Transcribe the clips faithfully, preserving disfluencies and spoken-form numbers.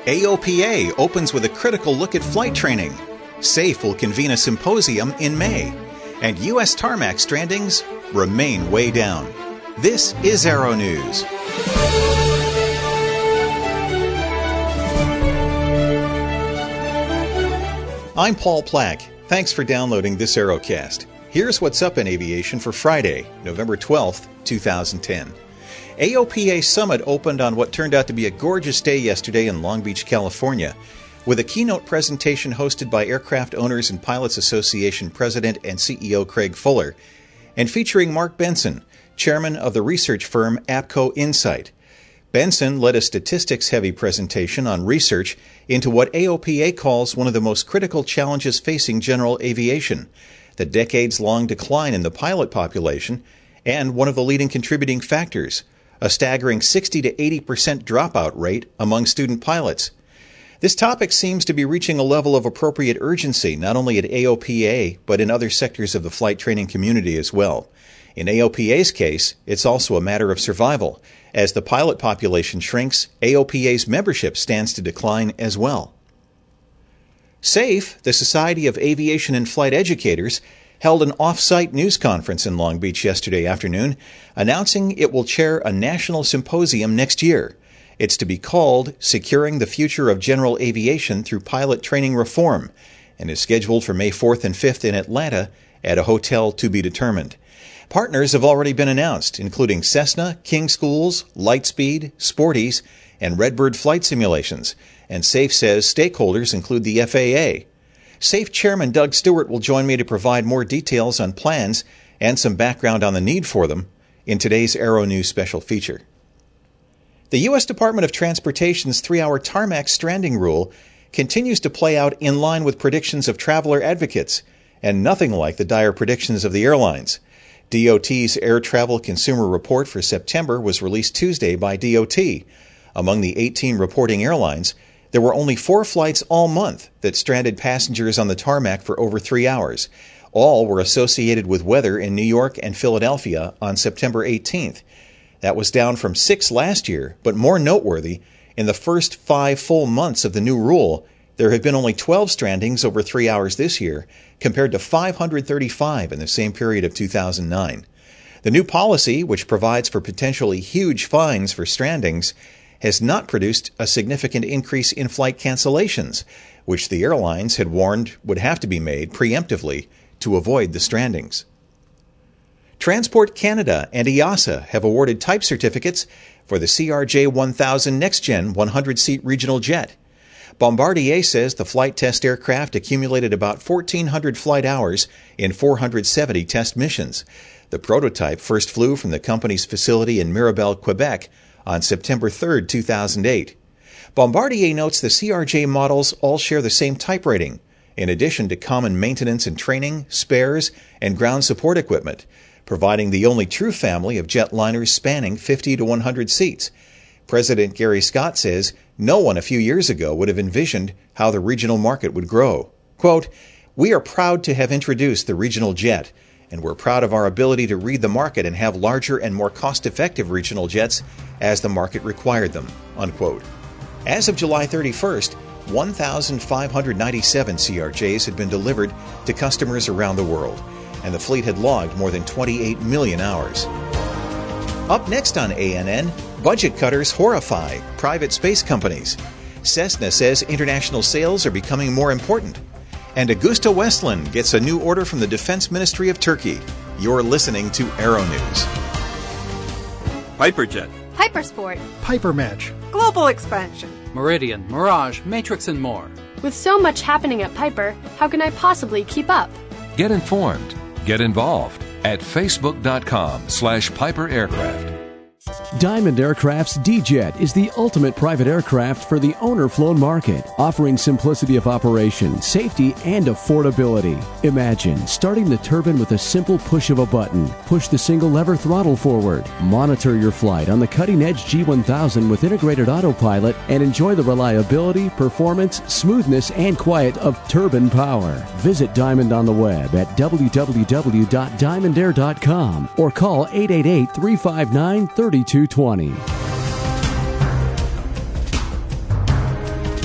A O P A opens with a critical look at flight training. SAFE will convene a symposium in May. And U S tarmac strandings remain way down. This is Aero News. I'm Paul Plack. Thanks for downloading this Aerocast. Here's what's up in aviation for Friday, November twelfth, twenty ten. A O P A Summit opened on what turned out to be a gorgeous day yesterday in Long Beach, California, with a keynote presentation hosted by Aircraft Owners and Pilots Association President and C E O Craig Fuller, and featuring Mark Benson, chairman of the research firm APCO Insight. Benson led a statistics-heavy presentation on research into what A O P A calls one of the most critical challenges facing general aviation, the decades-long decline in the pilot population, and one of the leading contributing factors, a staggering sixty to eighty percent dropout rate among student pilots. This topic seems to be reaching a level of appropriate urgency not only at A O P A, but in other sectors of the flight training community as well. In A O P A's case, it's also a matter of survival. As the pilot population shrinks, A O P A's membership stands to decline as well. SAFE, the Society of Aviation and Flight Educators, held an off-site news conference in Long Beach yesterday afternoon, announcing it will chair a national symposium next year. It's to be called Securing the Future of General Aviation Through Pilot Training Reform, and is scheduled for May fourth and fifth in Atlanta at a hotel to be determined. Partners have already been announced, including Cessna, King Schools, Lightspeed, Sporties, and Redbird Flight Simulations, and SAFE says stakeholders include the F A A. SAFE Chairman Doug Stewart will join me to provide more details on plans and some background on the need for them in today's Aero News special feature. The U S Department of Transportation's three-hour tarmac stranding rule continues to play out in line with predictions of traveler advocates, and nothing like the dire predictions of the airlines. D O T's Air Travel Consumer Report for September was released Tuesday by D O T. Among the eighteen reporting airlines, there were only four flights all month that stranded passengers on the tarmac for over three hours. All were associated with weather in New York and Philadelphia on September eighteenth. That was down from six last year, but more noteworthy, in the first five full months of the new rule, there have been only twelve strandings over three hours this year, compared to five hundred thirty-five in the same period of two thousand nine. The new policy, which provides for potentially huge fines for strandings, has not produced a significant increase in flight cancellations, which the airlines had warned would have to be made preemptively to avoid the strandings. Transport Canada and EASA have awarded type certificates for the C R J one thousand NextGen one hundred seat regional jet. Bombardier says the flight test aircraft accumulated about fourteen hundred flight hours in four hundred seventy test missions. The prototype first flew from the company's facility in Mirabel, Quebec on September third, two thousand eight. Bombardier notes the C R J models all share the same type rating, in addition to common maintenance and training, spares, and ground support equipment, providing the only true family of jetliners spanning fifty to one hundred seats. President Gary Scott says no one a few years ago would have envisioned how the regional market would grow. Quote, "We are proud to have introduced the regional jet, and we're proud of our ability to read the market and have larger and more cost-effective regional jets as the market required them." Unquote. As of July thirty-first, one thousand five hundred ninety-seven C R Js had been delivered to customers around the world, and the fleet had logged more than twenty-eight million hours. Up next on A N N, budget cutters horrify private space companies. Cessna says international sales are becoming more important. And Augusta Westland gets a new order from the Defense Ministry of Turkey. You're listening to Aero News. Piperjet, Hypersport, Piper Match, Global Expansion, Meridian, Mirage, Matrix, and more. With so much happening at Piper, how can I possibly keep up? Get informed. Get involved at facebook.com slash Piper Aircraft. Diamond Aircraft's D-Jet is the ultimate private aircraft for the owner-flown market, offering simplicity of operation, safety, and affordability. Imagine starting the turbine with a simple push of a button. Push the single lever throttle forward. Monitor your flight on the cutting-edge G one thousand with integrated autopilot and enjoy the reliability, performance, smoothness, and quiet of turbine power. Visit Diamond on the web at w w w dot diamond air dot com or call eight eight eight, three five nine, three two two zero.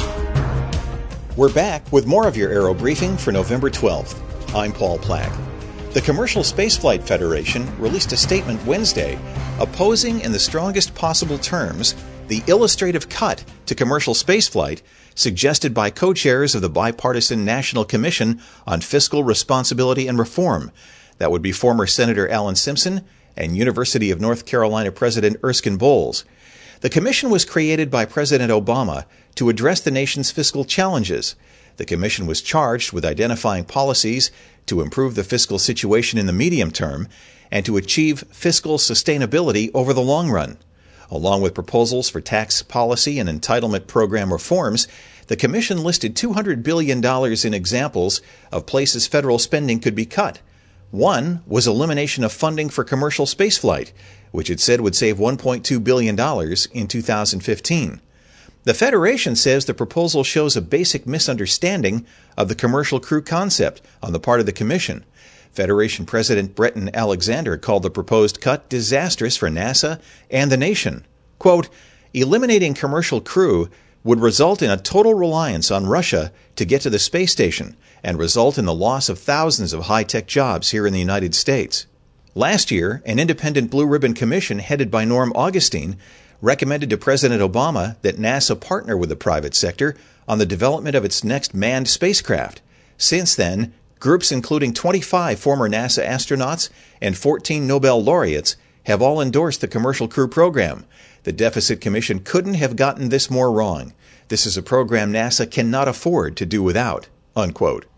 We're back with more of your Aero Briefing for November twelfth. I'm Paul Plack. The Commercial Spaceflight Federation released a statement Wednesday opposing in the strongest possible terms the illustrative cut to commercial spaceflight suggested by co-chairs of the bipartisan National Commission on Fiscal Responsibility and Reform. That would be former Senator Alan Simpson and University of North Carolina President Erskine Bowles. The commission was created by President Obama to address the nation's fiscal challenges. The commission was charged with identifying policies to improve the fiscal situation in the medium term and to achieve fiscal sustainability over the long run. Along with proposals for tax policy and entitlement program reforms, the commission listed two hundred billion dollars in examples of places federal spending could be cut. One was elimination of funding for commercial spaceflight, which it said would save one point two billion dollars in two thousand fifteen. The Federation says the proposal shows a basic misunderstanding of the commercial crew concept on the part of the Commission. Federation President Bretton Alexander called the proposed cut disastrous for NASA and the nation. Quote, eliminating commercial crew would result in a total reliance on Russia to get to the space station and result in the loss of thousands of high-tech jobs here in the United States. Last year, an independent Blue Ribbon Commission headed by Norm Augustine recommended to President Obama that NASA partner with the private sector on the development of its next manned spacecraft. Since then, groups including twenty-five former NASA astronauts and fourteen Nobel laureates have all endorsed the Commercial Crew Program. The Deficit Commission couldn't have gotten this more wrong. This is a program NASA cannot afford to do without. Unquote.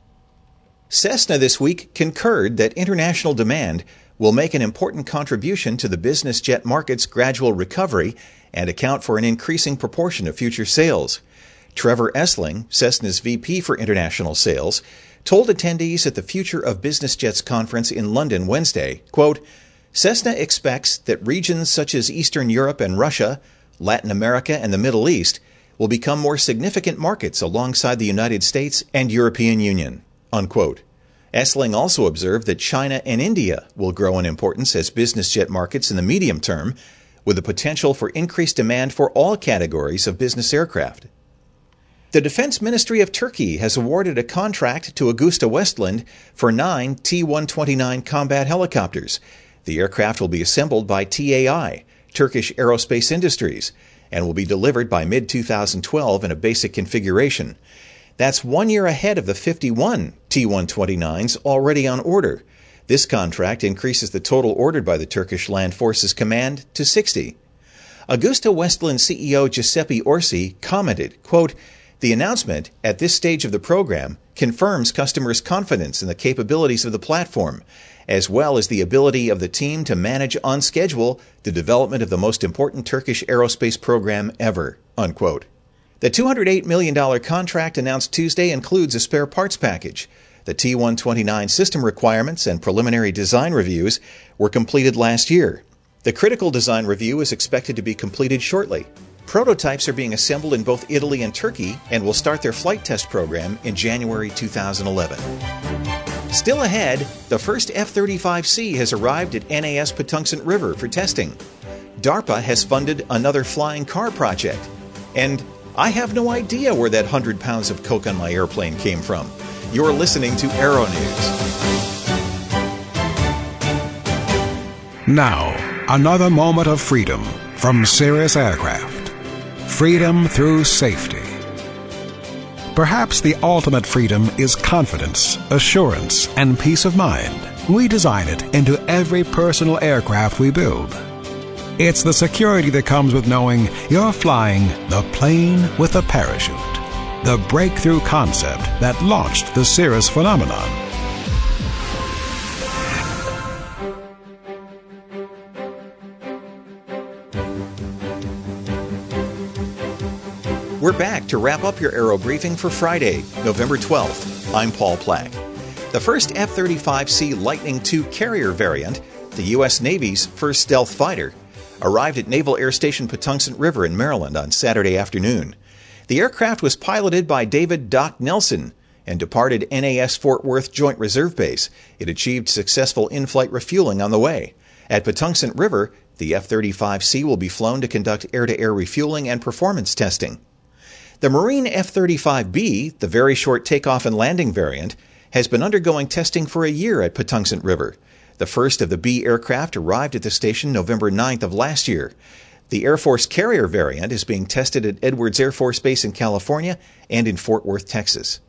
Cessna this week concurred that international demand will make an important contribution to the business jet market's gradual recovery and account for an increasing proportion of future sales. Trevor Essling, Cessna's V P for International Sales, told attendees at the Future of Business Jets conference in London Wednesday, quote, Cessna expects that regions such as Eastern Europe and Russia, Latin America, and the Middle East will become more significant markets alongside the United States and European Union. Unquote. Essling also observed that China and India will grow in importance as business jet markets in the medium term, with the potential for increased demand for all categories of business aircraft. The Defense Ministry of Turkey has awarded a contract to AgustaWestland for nine T one twenty-nine combat helicopters. The aircraft will be assembled by T A I, Turkish Aerospace Industries, and will be delivered by mid twenty twelve in a basic configuration. That's one year ahead of the fifty-one T one twenty-nines already on order. This contract increases the total ordered by the Turkish Land Forces Command to sixty. AgustaWestland C E O Giuseppe Orsi commented, quote, the announcement at this stage of the program confirms customers' confidence in the capabilities of the platform, as well as the ability of the team to manage on schedule the development of the most important Turkish aerospace program ever. Unquote. The two hundred eight million dollars contract announced Tuesday includes a spare parts package. The T one twenty-nine system requirements and preliminary design reviews were completed last year. The critical design review is expected to be completed shortly. Prototypes are being assembled in both Italy and Turkey and will start their flight test program in January two thousand eleven. Still ahead, the first F thirty-five C has arrived at N A S Patuxent River for testing. DARPA has funded another flying car project. And I have no idea where that one hundred pounds of coke on my airplane came from. You're listening to Aero News. Now, another moment of freedom from Cirrus Aircraft. Freedom through safety. Perhaps the ultimate freedom is confidence, assurance, and peace of mind. We design it into every personal aircraft we build. It's the security that comes with knowing you're flying the plane with a parachute. The breakthrough concept that launched the Cirrus phenomenon. We're back to wrap up your Aero Briefing for Friday, November twelfth. I'm Paul Plack. The first F thirty-five C Lightning two carrier variant, the U S Navy's first stealth fighter, arrived at Naval Air Station Patuxent River in Maryland on Saturday afternoon. The aircraft was piloted by David Doc Nelson and departed N A S Fort Worth Joint Reserve Base. It achieved successful in-flight refueling on the way. At Patuxent River, the F thirty-five C will be flown to conduct air-to-air refueling and performance testing. The Marine F thirty-five B, the very short takeoff and landing variant, has been undergoing testing for a year at Patuxent River. The first of the B aircraft arrived at the station November ninth of last year. The Air Force carrier variant is being tested at Edwards Air Force Base in California and in Fort Worth, Texas.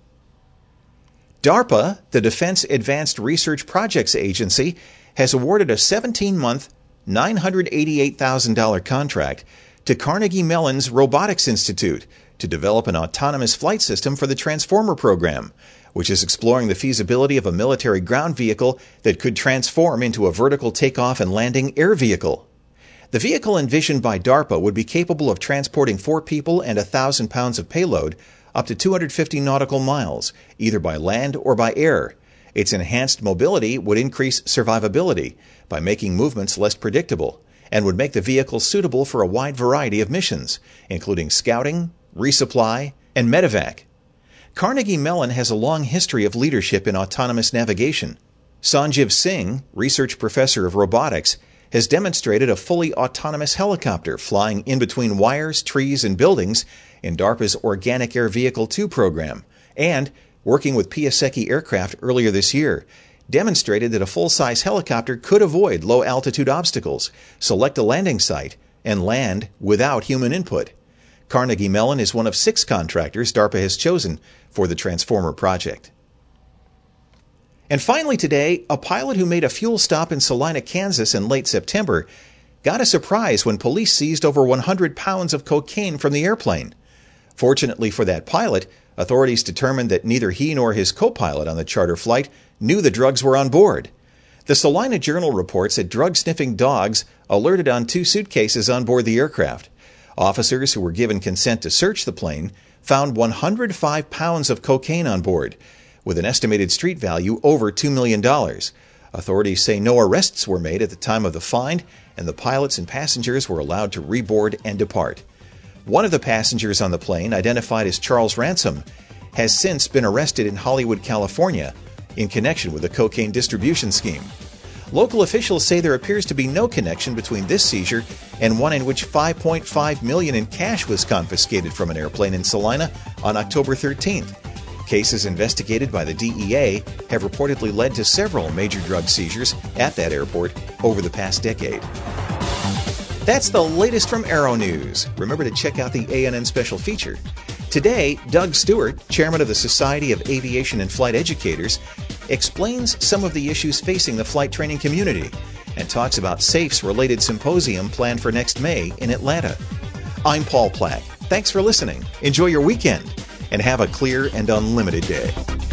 DARPA, the Defense Advanced Research Projects Agency, has awarded a seventeen-month, nine hundred eighty-eight thousand dollars contract to Carnegie Mellon's Robotics Institute to develop an autonomous flight system for the Transformer program, which is exploring the feasibility of a military ground vehicle that could transform into a vertical takeoff and landing air vehicle. The vehicle envisioned by DARPA would be capable of transporting four people and one thousand pounds of payload up to two hundred fifty nautical miles, either by land or by air. Its enhanced mobility would increase survivability by making movements less predictable and would make the vehicle suitable for a wide variety of missions, including scouting, resupply, and medevac. Carnegie Mellon has a long history of leadership in autonomous navigation. Sanjeev Singh, research professor of robotics, has demonstrated a fully autonomous helicopter flying in between wires, trees, and buildings in DARPA's Organic Air Vehicle two program, and, working with Piasecki Aircraft earlier this year, demonstrated that a full-size helicopter could avoid low-altitude obstacles, select a landing site, and land without human input. Carnegie Mellon is one of six contractors DARPA has chosen for the Transformer project. And finally today, a pilot who made a fuel stop in Salina, Kansas in late September got a surprise when police seized over one hundred pounds of cocaine from the airplane. Fortunately for that pilot, authorities determined that neither he nor his co-pilot on the charter flight knew the drugs were on board. The Salina Journal reports that drug-sniffing dogs alerted on two suitcases on board the aircraft. Officers who were given consent to search the plane found one hundred five pounds of cocaine on board, with an estimated street value over two million dollars. Authorities say no arrests were made at the time of the find, and the pilots and passengers were allowed to reboard and depart. One of the passengers on the plane, identified as Charles Ransom, has since been arrested in Hollywood, California, in connection with the cocaine distribution scheme. Local officials say there appears to be no connection between this seizure and one in which five point five million dollars in cash was confiscated from an airplane in Salina on October thirteenth. Cases investigated by the D E A have reportedly led to several major drug seizures at that airport over the past decade. That's the latest from Aero News. Remember to check out the A N N special feature. Today, Doug Stewart, chairman of the Society of Aviation and Flight Educators, explains some of the issues facing the flight training community and talks about SAFE's related symposium planned for next May in Atlanta. I'm Paul Plack. Thanks for listening. Enjoy your weekend and have a clear and unlimited day.